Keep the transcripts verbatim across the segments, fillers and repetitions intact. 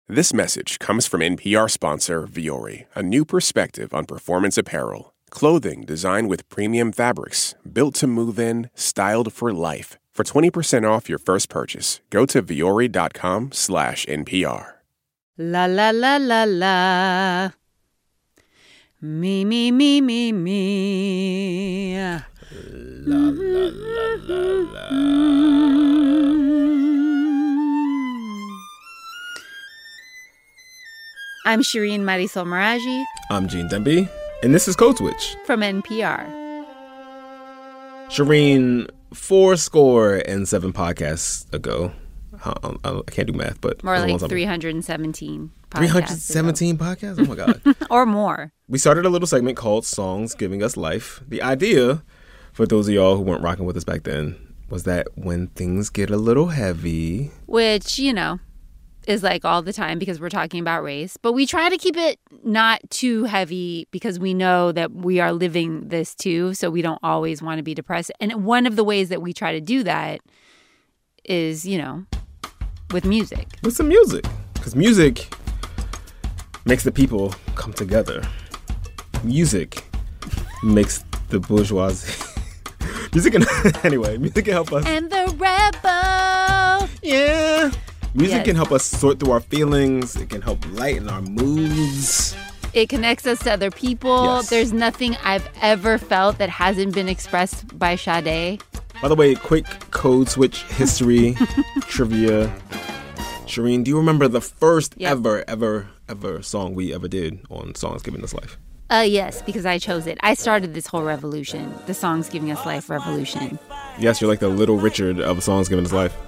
This message comes from N P R sponsor Vuori, a new perspective on performance apparel. Clothing designed with premium fabrics, built to move in, styled for life. For twenty percent off your first purchase, go to vuori.com slash NPR. La la la la la. Me, me, me, me, me. La la la la la. I'm Shireen Marisol Meraji. I'm Gene Demby, and this is Code Switch from N P R. Shireen, four score and seven podcasts ago. I, I, I can't do math, but more like three hundred seventeen. three hundred seventeen podcasts? Oh my God. Or more. We started a little segment called Songs Giving Us Life. The idea, for those of y'all who weren't rocking with us back then, was that when things get a little heavy, which, you know, is like all the time because we're talking about race, but we try to keep it not too heavy because we know that we are living this too, so we don't always want to be depressed. And one of the ways that we try to do that is, you know, with music. With some music. Because music makes the people come together. Music makes the bourgeoisie. Music can, anyway, music can help us. And the rebel. Yeah. Music yes. can help us sort through our feelings. It can help lighten our moods. It connects us to other people. Yes. There's nothing I've ever felt that hasn't been expressed by Sade. By the way, quick Code Switch history, trivia. Shireen, do you remember the first yep. ever, ever, ever song we ever did on Songs Giving Us Life? Uh, yes, because I chose it. I started this whole revolution, the Songs Giving Us Life revolution. Yes, you're like the Little Richard of Songs Giving Us Life.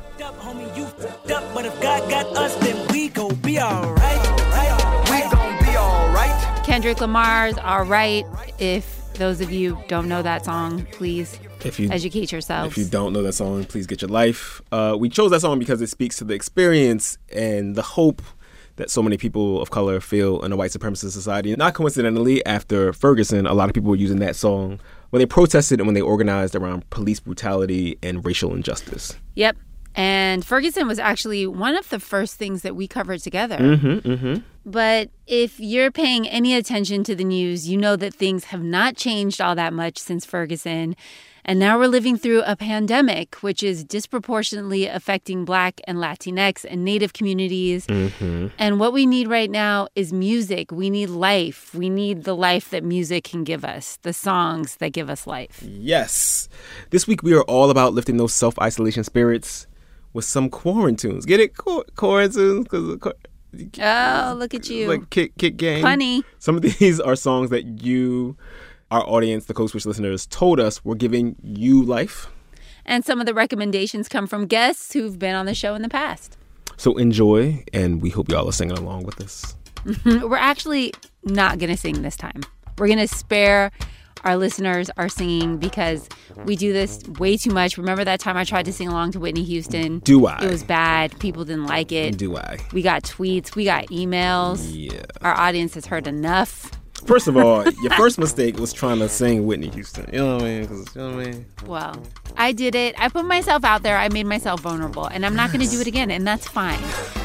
But if God got us, then we gon' be alright. We gon' be alright. Kendrick Lamar's All Right. If those of you don't know that song, please if you, educate yourselves. If you don't know that song, please get your life. Uh, we chose that song because it speaks to the experience and the hope that so many people of color feel in a white supremacist society. Not coincidentally, after Ferguson, a lot of people were using that song when they protested and when they organized around police brutality and racial injustice. Yep. And Ferguson was actually one of the first things that we covered together. Mm-hmm, mm-hmm. But if you're paying any attention to the news, you know that things have not changed all that much since Ferguson. And now we're living through a pandemic, which is disproportionately affecting Black and Latinx and Native communities. Mm-hmm. And what we need right now is music. We need life. We need the life that music can give us, the songs that give us life. Yes. This week we are all about lifting those self-isolation spirits with some quarantunes. Get it? Qu- quarantunes? Cause qu- oh, look at you. Like kick, kick game. Funny. Some of these are songs that you, our audience, the Code Switch listeners, told us were giving you life. And some of the recommendations come from guests who've been on the show in the past. So enjoy, and we hope y'all are singing along with us. We're actually not going to sing this time. We're going to spare our listeners our singing because we do this way too much. Remember that time I tried to sing along to Whitney Houston? Do I? It was bad. People didn't like it. Do I? We got tweets. We got emails. Yeah. Our audience has heard enough. First of all, your first mistake was trying to sing Whitney Houston. You know what I mean? 'Cause, you know what I mean? Well, I did it. I put myself out there. I made myself vulnerable. And I'm not going to do it again. And that's fine.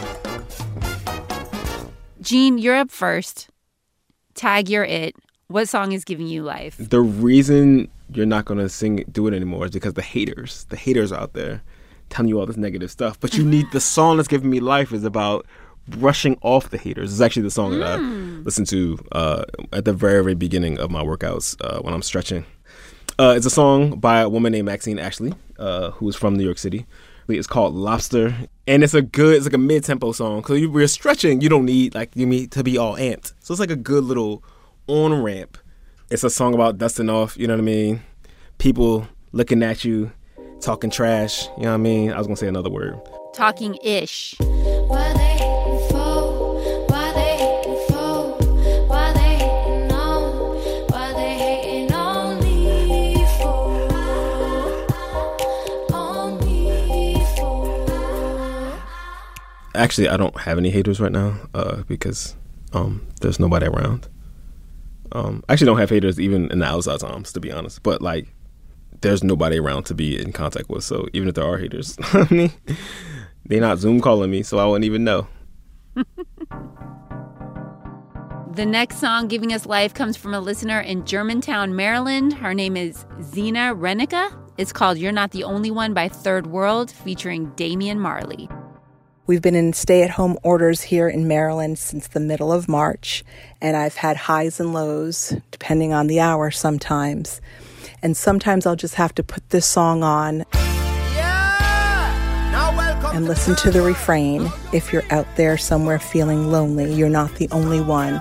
Gene, you're up first. Tag your it. What song is giving you life? The reason you're not going to sing do it anymore is because the haters, the haters are out there telling you all this negative stuff. But you need the song that's giving me life is about brushing off the haters. It's actually the song mm. that I listen to uh, at the very, very beginning of my workouts uh, when I'm stretching. Uh, it's a song by a woman named Maxine Ashley, uh, who is from New York City. It's called Lobster. And it's a good, it's like a mid-tempo song. Because when you're stretching, you don't need like you need to be all amped. So it's like a good little on ramp. It's a song about dusting off, you know what I mean? People looking at you, talking trash, you know what I mean? I was gonna say another word. Talking ish. Why they hating for? Why they hating for? Why they hating on? Why they hating on me for? On me for? Actually, I don't have any haters right now uh, because um, there's nobody around. Um, I actually don't have haters even in the outside times, to be honest. But, like, there's nobody around to be in contact with. So even if there are haters, I mean, they're not Zoom calling me, so I wouldn't even know. The next song giving us life comes from a listener in Germantown, Maryland. Her name is Zena Renica. It's called You're Not the Only One by Third World, featuring Damian Marley. We've been in stay-at-home orders here in Maryland since the middle of March, and I've had highs and lows, depending on the hour sometimes. And sometimes I'll just have to put this song on and listen to the refrain. If you're out there somewhere feeling lonely, you're not the only one.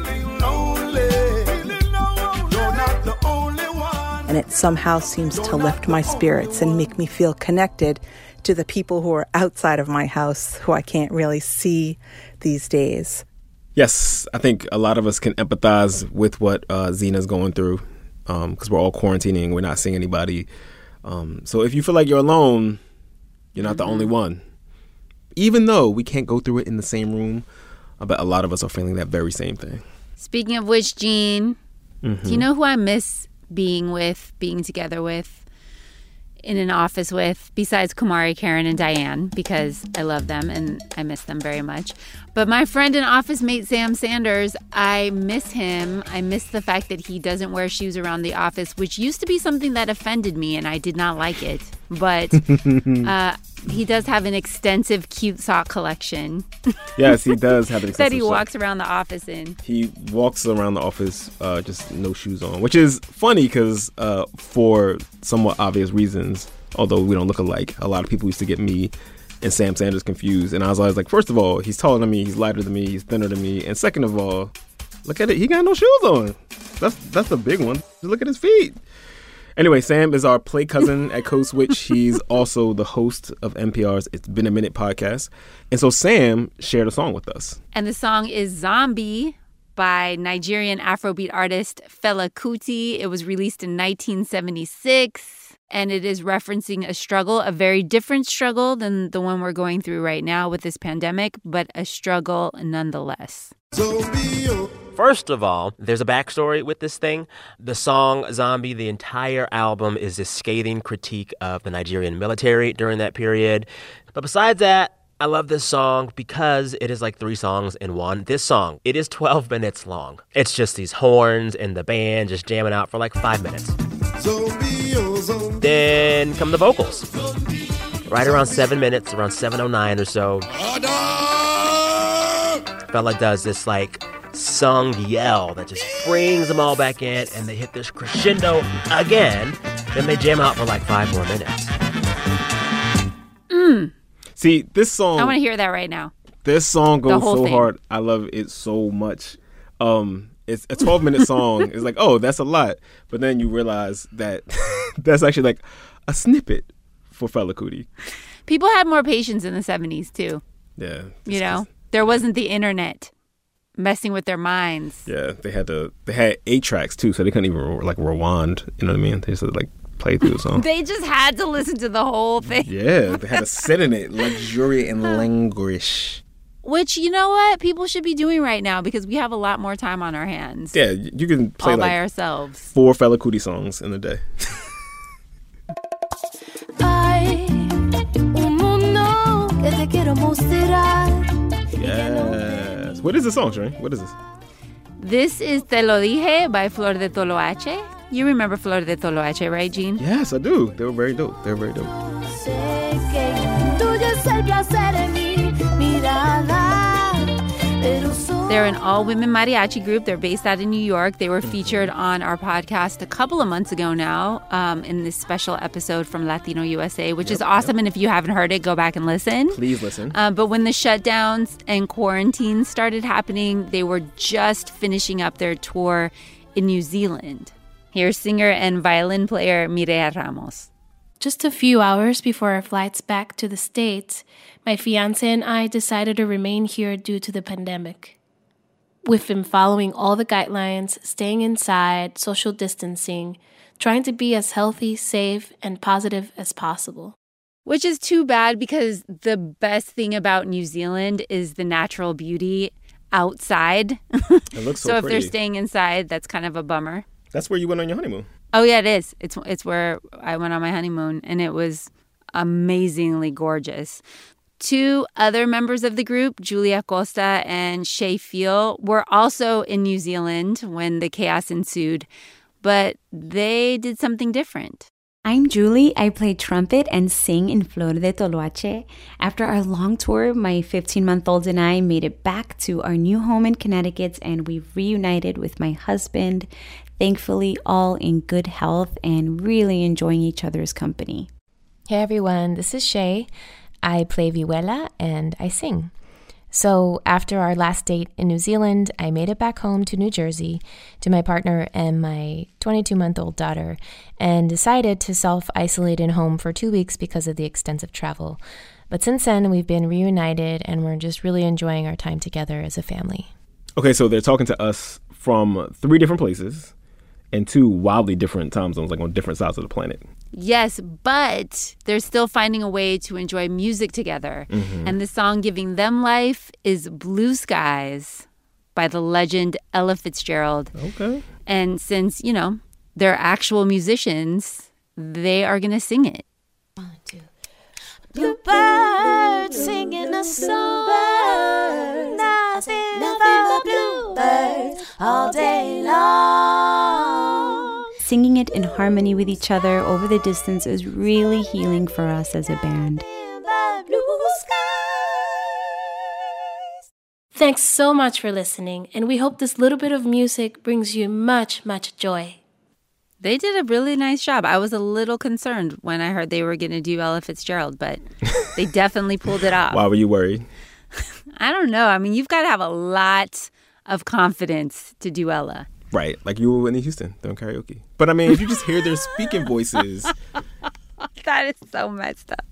And it somehow seems to lift my spirits and make me feel connected to the people who are outside of my house who I can't really see these days. Yes, I think a lot of us can empathize with what uh, Zena's going through because um, we're all quarantining. We're not seeing anybody. Um, so if you feel like you're alone, you're not mm-hmm. the only one. Even though we can't go through it in the same room, I bet a lot of us are feeling that very same thing. Speaking of which, Gene, mm-hmm. do you know who I miss being with, being together with, in an office with, besides Kumari, Karen, and Diane, because I love them and I miss them very much. But my friend and office mate, Sam Sanders, I miss him. I miss the fact that he doesn't wear shoes around the office, which used to be something that offended me, and I did not like it. But uh, he does have an extensive cute sock collection. Yes, he does have an extensive that he sock. walks around the office in. He walks around the office uh, just no shoes on, which is funny because uh, for somewhat obvious reasons, although we don't look alike, a lot of people used to get me and Sam Sanders confused. And I was always like, first of all, he's taller than me, he's lighter than me, he's thinner than me. And second of all, look at it, he got no shoes on. That's that's the big one. Just look at his feet. Anyway, Sam is our play cousin at Code Switch. He's also the host of N P R's It's Been a Minute podcast. And so Sam shared a song with us. And the song is Zombie by Nigerian Afrobeat artist Fela Kuti. It was released in nineteen seventy-six. And it is referencing a struggle, a very different struggle than the one we're going through right now with this pandemic, but a struggle nonetheless. First of all, there's a backstory with this thing. The song Zombie, the entire album, is this scathing critique of the Nigerian military during that period. But besides that, I love this song because it is like three songs in one. This song, it is twelve minutes long. It's just these horns and the band just jamming out for like five minutes. Then come the vocals. Right around seven minutes, around seven oh nine or so, Fela does this like sung yell that just brings them all back in, and they hit this crescendo again. Then they jam out for like five more minutes. Mm. See, this song... I want to hear that right now. This song goes so thing. hard. I love it so much. Um, it's a twelve-minute song. It's like, oh, that's a lot. But then you realize that that's actually like a snippet for Fela Kuti. People had more patience in the seventies, too. Yeah. You know? There wasn't the internet messing with their minds. Yeah, they had to. They had eight tracks, too, so they couldn't even, like, rewind. You know what I mean? They just, like... play through the song. They just had to listen to the whole thing. Yeah, they had to sit in it, luxuriate and languish. Which, you know what, people should be doing right now because we have a lot more time on our hands. Yeah, you can play all like by ourselves. Four Fela Kuti songs in a day. Yes. What is the song, Shereen? What is this? This is Te Lo Dije by Flor de Toloache. You remember Flor de Toloache, right, Gene? Yes, I do. They were very dope. They were very dope. They're an all-women mariachi group. They're based out in New York. They were featured on our podcast a couple of months ago now um, in this special episode from Latino U S A, which yep, is awesome. Yep. And if you haven't heard it, go back and listen. Please listen. Uh, but when the shutdowns and quarantine started happening, they were just finishing up their tour in New Zealand. Here's singer and violin player Mireya Ramos. Just a few hours before our flights back to the States, my fiancé and I decided to remain here due to the pandemic. We've been following all the guidelines, staying inside, social distancing, trying to be as healthy, safe, and positive as possible. Which is too bad because the best thing about New Zealand is the natural beauty outside. It looks so, so if pretty. They're staying inside, that's kind of a bummer. That's where you went on your honeymoon. Oh, yeah, it is. It's it's where I went on my honeymoon, and it was amazingly gorgeous. Two other members of the group, Julia Costa and Shay Feel, were also in New Zealand when the chaos ensued, but they did something different. I'm Julie. I play trumpet and sing in Flor de Toloache. After our long tour, my fifteen-month-old and I made it back to our new home in Connecticut, and we reunited with my husband, thankfully all in good health and really enjoying each other's company. Hey everyone, this is Shay. I play vihuela and I sing. So after our last date in New Zealand, I made it back home to New Jersey to my partner and my twenty-two-month-old daughter and decided to self-isolate in home for two weeks because of the extensive travel. But since then, we've been reunited and we're just really enjoying our time together as a family. Okay, so they're talking to us from three different places and two wildly different time zones, like on different sides of the planet. Yes, but they're still finding a way to enjoy music together. Mm-hmm. And the song giving them life is Blue Skies by the legend Ella Fitzgerald. Okay. And since, you know, they're actual musicians, they are going to sing it. One, two. Bluebird singing a song, nothing but bluebirds all day long. Singing it in harmony with each other over the distance is really healing for us as a band. Thanks so much for listening, and we hope this little bit of music brings you much, much joy. They did a really nice job. I was a little concerned when I heard they were going to do Ella Fitzgerald, but they definitely pulled it off. Why were you worried? I don't know. I mean, you've got to have a lot of confidence to do Ella. Right, like you were Whitney Houston doing karaoke. But I mean, if you just hear their speaking voices. That is so messed up.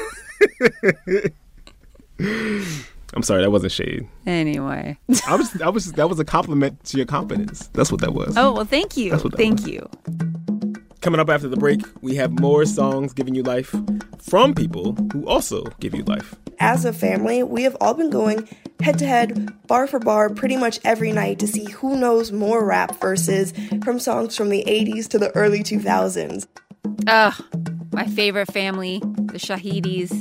I'm sorry, that wasn't shade. Anyway. I was, I was, that was a compliment to your confidence. That's what that was. Oh, well, thank you. That's what that thank was. you. Coming up after the break, we have more songs giving you life from people who also give you life. As a family, we have all been going head-to-head, bar for bar, pretty much every night to see who knows more rap verses from songs from the eighties to the early two thousands. Ugh, my favorite family, the Shahidis.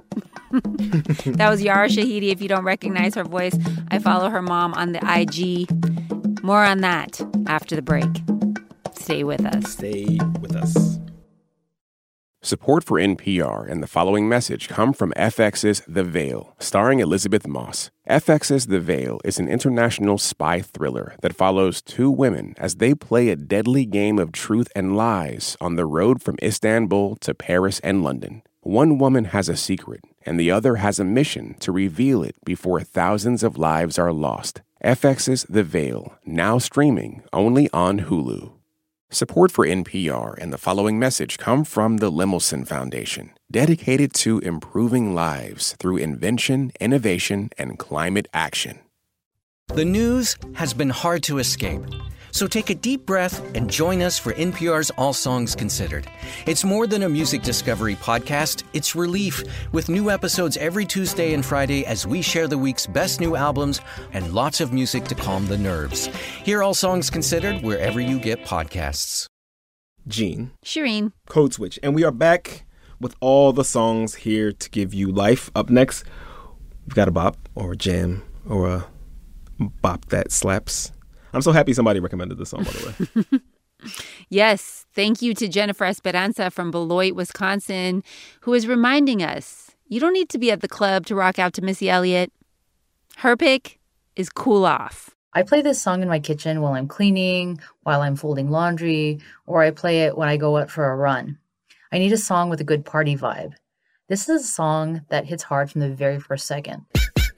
That was Yara Shahidi. If you don't recognize her voice, I follow her mom on the I G. More on that after the break. Stay with us. Stay with us. Support for N P R and the following message come from F X's The Veil, starring Elizabeth Moss. F X's The Veil is an international spy thriller that follows two women as they play a deadly game of truth and lies on the road from Istanbul to Paris and London. One woman has a secret, and the other has a mission to reveal it before thousands of lives are lost. F X's The Veil, now streaming only on Hulu. Support for N P R and the following message come from the Lemelson Foundation, dedicated to improving lives through invention, innovation, and climate action. The news has been hard to escape. So take a deep breath and join us for N P R's All Songs Considered. It's more than a music discovery podcast. It's relief, with new episodes every Tuesday and Friday as we share the week's best new albums and lots of music to calm the nerves. Hear All Songs Considered wherever you get podcasts. Gene. Shireen. Code Switch. And we are back with all the songs here to give you life. Up next, we've got a bop or a jam or a bop that slaps. I'm so happy somebody recommended this song, by the way. Yes. Thank you to Jennifer Esperanza from Beloit, Wisconsin, who is reminding us you don't need to be at the club to rock out to Missy Elliott. Her pick is Cool Off. I play this song in my kitchen while I'm cleaning, while I'm folding laundry, or I play it when I go out for a run. I need a song with a good party vibe. This is a song that hits hard from the very first second.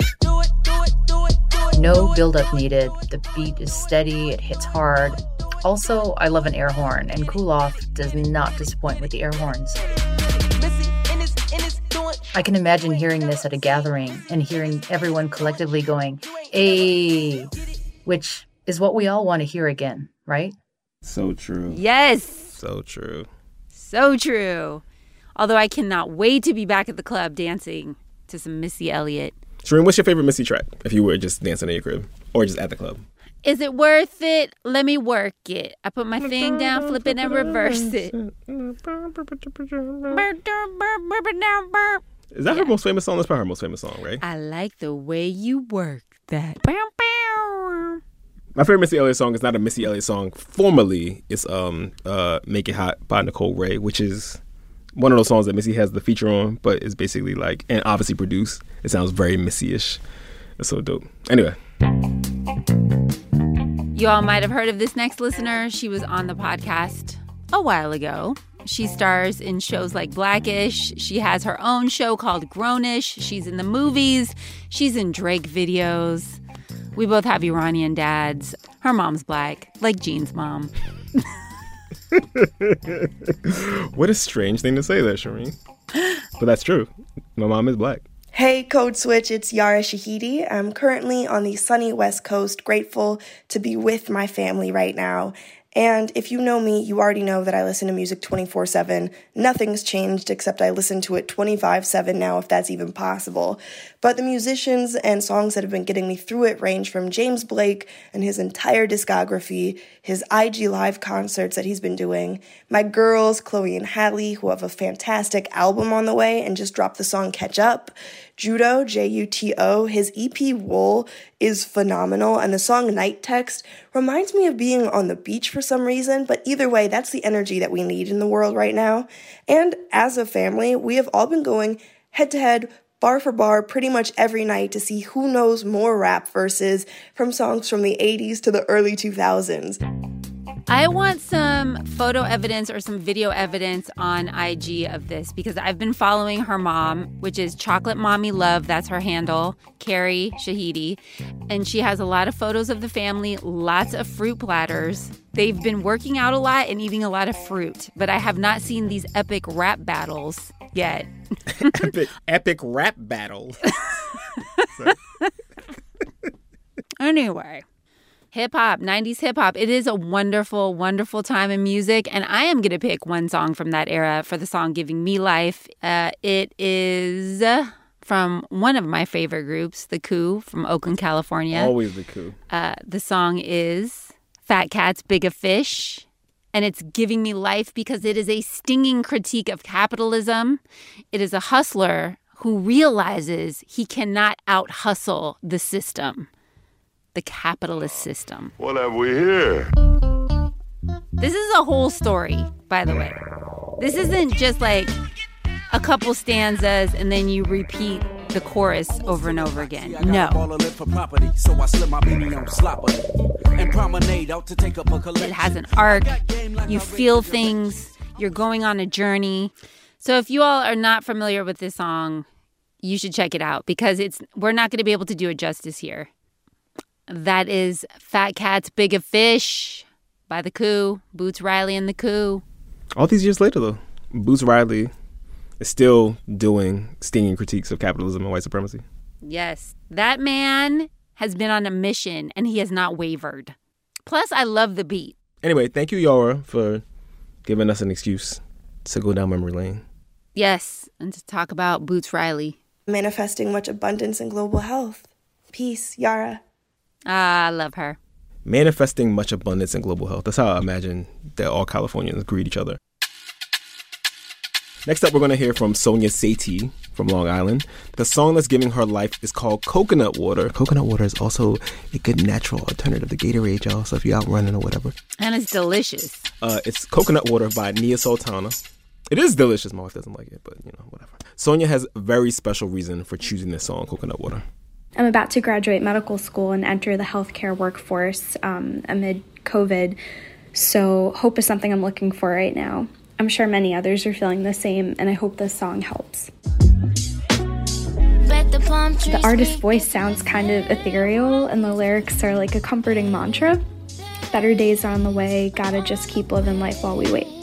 No build-up needed. The beat is steady. It hits hard. Also, I love an air horn, and Cool Off does not disappoint with the air horns. I can imagine hearing this at a gathering and hearing everyone collectively going, "Ayy," which is what we all want to hear again, right? So true. Yes. So true. So true. Although I cannot wait to be back at the club dancing to some Missy Elliott. Shireen, what's your favorite Missy track if you were just dancing in your crib or just at the club? Is it worth it? Let me work it. I put my thing down, flip it, and reverse it. Is that her most famous song? That's probably her most famous song, right? I like the way you work that. My favorite Missy Elliott song is not a Missy Elliott song. Formerly, it's um uh "Make It Hot" by Nicole Ray, which is one of those songs that Missy has the feature on, but it's basically like, and obviously produced. It sounds very Missy-ish. It's so dope. Anyway. You all might have heard of this next listener. She was on the podcast a while ago. She stars in shows like Blackish. She has her own show called Grownish. She's in the movies. She's in Drake videos. We both have Iranian dads. Her mom's black, like Jean's mom. What a strange thing to say there, Shireen. But that's true. My mom is black. Hey, Code Switch, it's Yara Shahidi. I'm currently on the sunny West Coast, grateful to be with my family right now. And if you know me, you already know that I listen to music twenty-four seven. Nothing's changed except I listen to it twenty-five seven now, if that's even possible. But the musicians and songs that have been getting me through it range from James Blake and his entire discography, his I G Live concerts that he's been doing, my girls, Chloe and Halle, who have a fantastic album on the way and just dropped the song Catch Up, Juto, J U T O, his E P Wool is phenomenal, and the song Night Text reminds me of being on the beach for some reason, but either way, that's the energy that we need in the world right now. And as a family, we have all been going head-to-head, bar for bar, pretty much every night to see who knows more rap verses from songs from the eighties to the early two thousands. I want some photo evidence or some video evidence on I G of this because I've been following her mom, which is Chocolate Mommy Love. That's her handle, Carrie Shahidi. And she has a lot of photos of the family, lots of fruit platters. They've been working out a lot and eating a lot of fruit, but I have not seen these epic rap battles yet. epic, epic rap battles. Anyway. Hip-hop, nineties hip-hop. It is a wonderful, wonderful time in music, and I am going to pick one song from that era for the song Giving Me Life. Uh, it is from one of my favorite groups, The Coup from Oakland, California. Always The Coup. Uh, the song is Fat Cat's Bigger Fish, and it's giving me life because it is a stinging critique of capitalism. It is a hustler who realizes he cannot out-hustle the system. The capitalist system. What have we here? This is a whole story, by the way. This isn't just like a couple stanzas and then you repeat the chorus over and over again. No. It has an arc. You feel things. You're going on a journey. So if you all are not familiar with this song, you should check it out because it's we're not going to be able to do it justice here. That is Fat Cat's Bigger Fish by The Coup, Boots Riley and The Coup. All these years later, though, Boots Riley is still doing stinging critiques of capitalism and white supremacy. Yes, that man has been on a mission and he has not wavered. Plus, I love the beat. Anyway, thank you, Yara, for giving us an excuse to go down memory lane. Yes, and to talk about Boots Riley. Manifesting much abundance and global health. Peace, Yara. Ah, I love her. Manifesting much abundance and global health. That's how I imagine that all Californians greet each other. Next up, we're going to hear from Sonia Satie from Long Island. The song that's giving her life is called Coconut Water. Coconut water is also a good natural alternative to Gatorade, y'all. So if you're out running or whatever. And it's delicious. Uh, it's Coconut Water by Nia Sultana. It is delicious. My wife doesn't like it, but, you know, whatever. Sonia has a very special reason for choosing this song, Coconut Water. I'm about to graduate medical school and enter the healthcare workforce um, amid COVID, so hope is something I'm looking for right now. I'm sure many others are feeling the same, and I hope this song helps. The artist's voice sounds kind of ethereal, and the lyrics are like a comforting mantra. Better days are on the way, gotta just keep living life while we wait.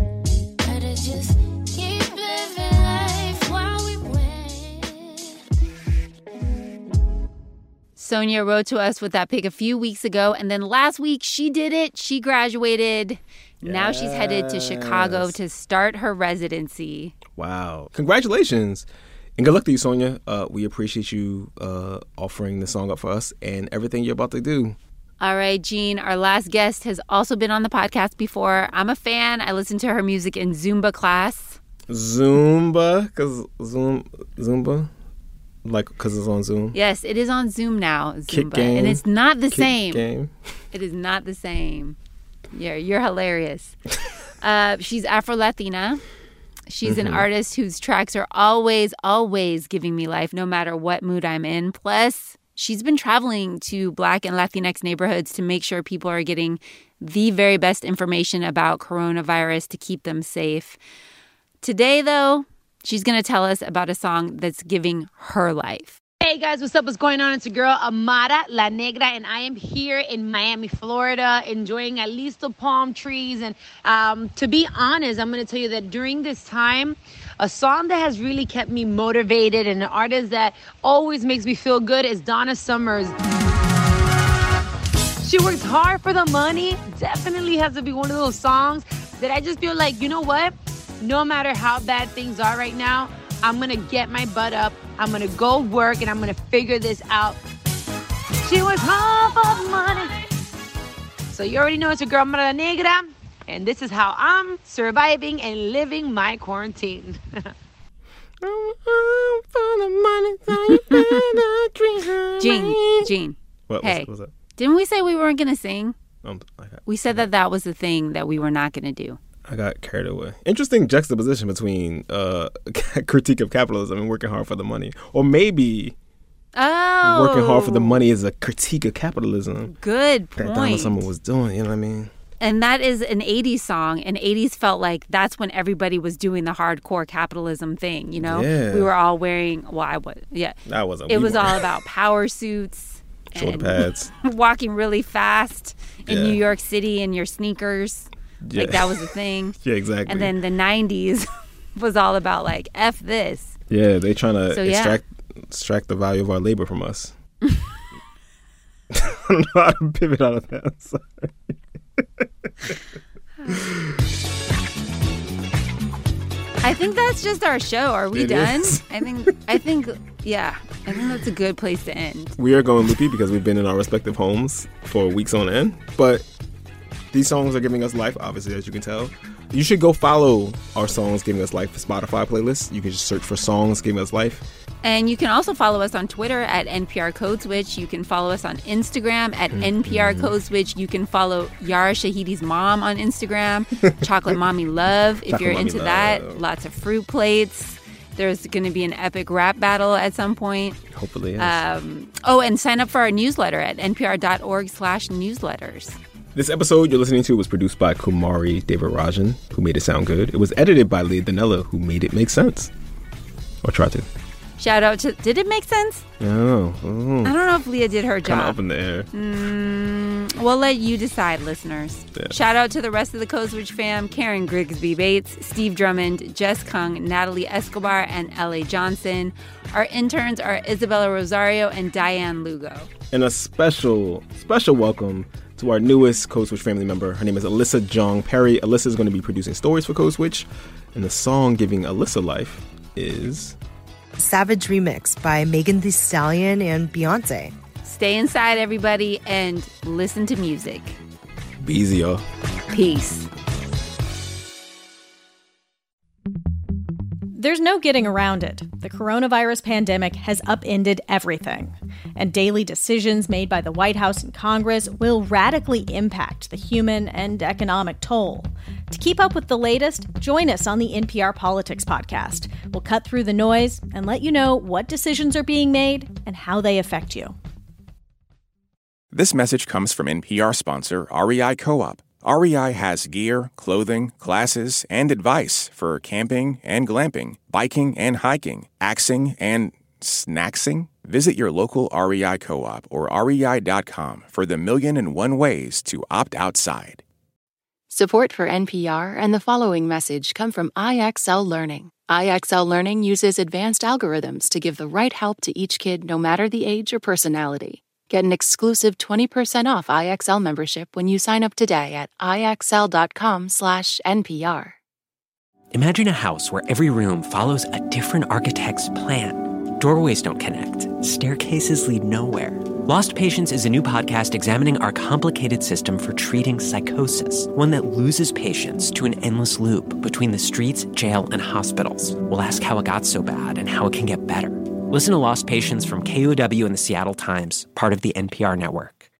Sonia wrote to us with that pick a few weeks ago, and then last week she did it. She graduated. Yes. Now she's headed to Chicago to start her residency. Wow. Congratulations. And good luck to you, Sonia. Uh, we appreciate you uh, offering the song up for us and everything you're about to do. All right, Jean, our last guest has also been on the podcast before. I'm a fan. I listen to her music in Zumba class. Zumba, because Zoom, Zumba, like, because it's on Zoom. Yes, it is on Zoom now, Zumba. Kick game. And it's not the Kick same. game. It is not the same. Yeah, you're hilarious. uh, she's Afro-Latina. She's Mm-hmm. an artist whose tracks are always, always giving me life, no matter what mood I'm in. Plus, she's been traveling to Black and Latinx neighborhoods to make sure people are getting the very best information about coronavirus to keep them safe. Today, though, she's going to tell us about a song that's giving her life. Hey guys, what's up? What's going on? It's your girl Amara La Negra, and I am here in Miami, Florida, enjoying at least the palm trees. And um, to be honest, I'm going to tell you that during this time, a song that has really kept me motivated and an artist that always makes me feel good is Donna Summers. She works hard for the money. Definitely has to be one of those songs that I just feel like, you know what? No matter how bad things are right now, I'm going to get my butt up. I'm going to go work and I'm going to figure this out. She works hard for the money. So you already know it's your girl, Mara Negra. And this is how I'm surviving and living my quarantine. Gene, Gene. What, hey, what's, what's that? Didn't we say we weren't going to sing? Um, I got, We said that that was the thing that we were not going to do. I got carried away. Interesting juxtaposition between uh, critique of capitalism and working hard for the money. Or maybe Oh. working hard for the money is a critique of capitalism. Good That Donna point. Summer was doing, you know what I mean? And that is an eighties song, and eighties felt like that's when everybody was doing the hardcore capitalism thing, you know? Yeah. We were all wearing, well, I was, yeah. I wasn't. It we was weren't. all about power suits. Shoulder and pads. walking really fast in Yeah. New York City in your sneakers. Yeah. Like, that was the thing. Yeah, exactly. And then the nineties was all about, like, F this. Yeah, they trying to So, yeah. extract extract the value of our labor from us. I don't know how to pivot out of that. I'm sorry. I think that's just our show. Are we It done? is. I think, I think, yeah. I think that's a good place to end. We are going loopy because we've been in our respective homes for weeks on end. But these songs are giving us life, obviously, as you can tell. You should go follow our Songs Giving Us Life Spotify playlist. You can just search for Songs Giving Us Life. And you can also follow us on Twitter at N P R Code Switch. You can follow us on Instagram at Mm-hmm. N P R Code Switch. You can follow Yara Shahidi's mom on Instagram, Chocolate Mommy Love. If Chocolate you're Mommy into that, Love. lots of fruit plates. There's going to be an epic rap battle at some point. Hopefully, yes. Um, oh, and sign up for our newsletter at npr.org slash newsletters. This episode you're listening to was produced by Kumari Devarajan, who made it sound good. It was edited by Leah Danella, who made it make sense. Or try to. Shout out to, did it make sense? I don't know. I don't know. I don't know if Leah did her Kind of job. up in the air. Mm, we'll let you decide, listeners. Yeah. Shout out to the rest of the Code Switch fam: Karen Grigsby Bates, Steve Drummond, Jess Kung, Natalie Escobar, and L A Johnson. Our interns are Isabella Rosario and Diane Lugo. And a special, special welcome to our newest Code Switch family member. Her name is Alyssa Jong Perry. Alyssa is going to be producing stories for Code Switch. And the song giving Alyssa life is Savage Remix by Megan Thee Stallion and Beyonce. Stay inside, everybody, and listen to music. Be easy, y'all. Peace. There's no getting around it. The coronavirus pandemic has upended everything, and daily decisions made by the White House and Congress will radically impact the human and economic toll. To keep up with the latest, join us on the N P R Politics Podcast. We'll cut through the noise and let you know what decisions are being made and how they affect you. This message comes from N P R sponsor R E I Co-op. R E I has gear, clothing, classes, and advice for camping and glamping, biking and hiking, axing and snacksing. Visit your local R E I Co-op or R E I dot com for the million and one ways to opt outside. Support for N P R and the following message come from I X L Learning. I X L Learning uses advanced algorithms to give the right help to each kid no matter the age or personality. Get an exclusive twenty percent off I X L membership when you sign up today at ixl.com slash NPR. Imagine a house where every room follows a different architect's plan. Doorways don't connect. Staircases lead nowhere. Lost Patients is a new podcast examining our complicated system for treating psychosis, one that loses patients to an endless loop between the streets, jail, and hospitals. We'll ask how it got so bad and how it can get better. Listen to Lost Patients from K O W and the Seattle Times, part of the N P R network.